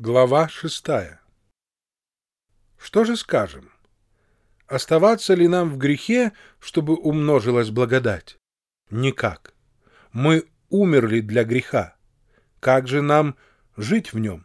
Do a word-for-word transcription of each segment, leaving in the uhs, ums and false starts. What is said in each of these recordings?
Глава шестая. Что же скажем? Оставаться ли нам в грехе, чтобы умножилась благодать? Никак. Мы умерли для греха. Как же нам жить в нем?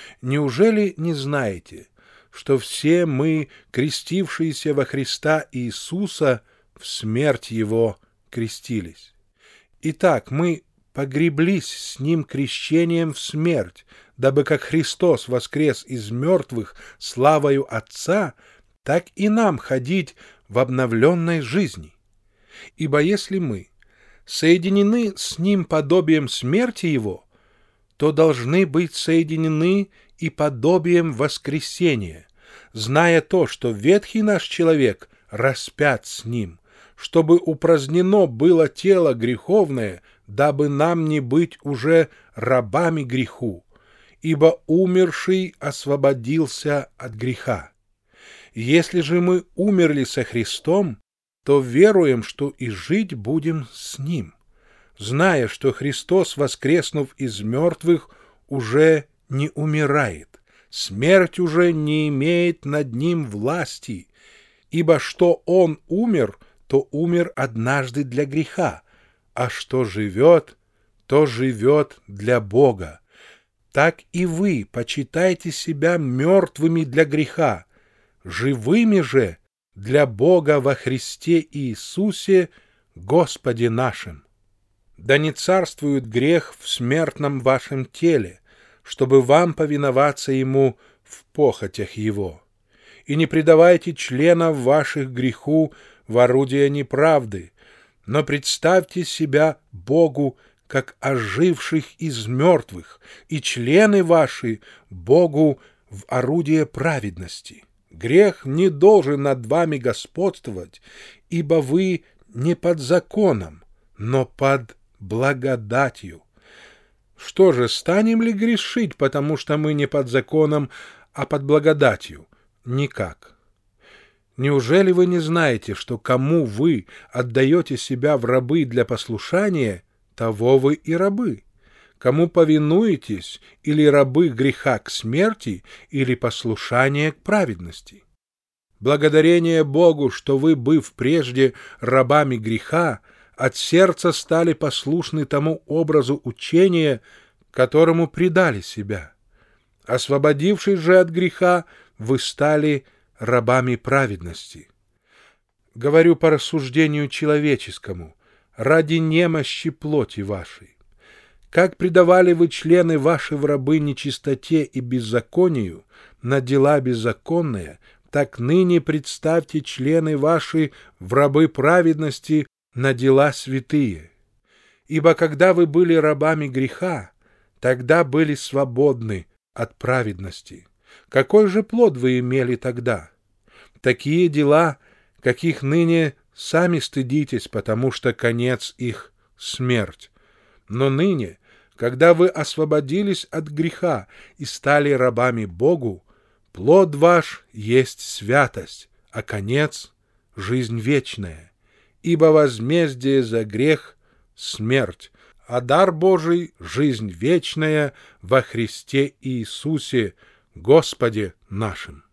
Неужели не знаете, что все мы, крестившиеся во Христа Иисуса, в смерть Его крестились? Итак, мы погреблись с Ним крещением в смерть, дабы как Христос воскрес из мертвых славою Отца, так и нам ходить в обновленной жизни. Ибо если мы соединены с Ним подобием смерти Его, то должны быть соединены и подобием воскресения, зная то, что ветхий наш человек распят с Ним, чтобы упразднено было тело греховное, дабы нам не быть уже рабами греху, ибо умерший освободился от греха. Если же мы умерли со Христом, то веруем, что и жить будем с Ним, зная, что Христос, воскреснув из мертвых, уже не умирает, смерть уже не имеет над Ним власти, ибо что Он умер, то умер однажды для греха, а что живет, то живет для Бога. Так и вы почитайте себя мертвыми для греха, живыми же для Бога во Христе Иисусе, Господе нашим. Да не царствует грех в смертном вашем теле, чтобы вам повиноваться ему в похотях его. И не предавайте членов ваших греху в орудие неправды, но представьте себя Богу как оживших из мертвых, и члены ваши Богу в орудие праведности. Грех не должен над вами господствовать, ибо вы не под законом, но под благодатью. Что же, станем ли грешить, потому что мы не под законом, а под благодатью? Никак. Неужели вы не знаете, что кому вы отдаете себя в рабы для послушания, того вы и рабы? Кому повинуетесь, или рабы греха к смерти, или послушание к праведности? Благодарение Богу, что вы, быв прежде рабами греха, от сердца стали послушны тому образу учения, которому предали себя. Освободившись же от греха, вы стали рабами праведности. Говорю по рассуждению человеческому, ради немощи плоти вашей. Как предавали вы члены ваши в рабы нечистоте и беззаконию, на дела беззаконные, так ныне представьте члены ваши в рабы праведности, на дела святые. Ибо когда вы были рабами греха, тогда были свободны от праведности. Какой же плод вы имели тогда? Такие дела, каких ныне сами стыдитесь, потому что конец их — смерть. Но ныне, когда вы освободились от греха и стали рабами Богу, плод ваш есть святость, а конец — жизнь вечная. Ибо возмездие за грех — смерть, а дар Божий — жизнь вечная во Христе Иисусе, Господе нашим.